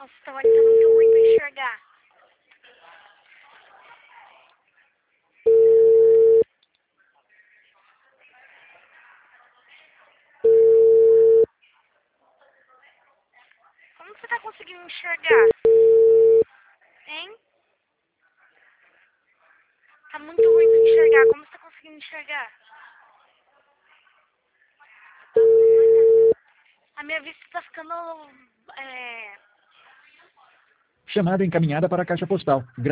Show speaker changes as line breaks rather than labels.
Nossa, tá muito ruim pra enxergar. Como você tá conseguindo enxergar? Hein? Tá muito ruim pra enxergar. Como você tá conseguindo enxergar? A minha vista tá ficando...
Chamada encaminhada para a caixa postal.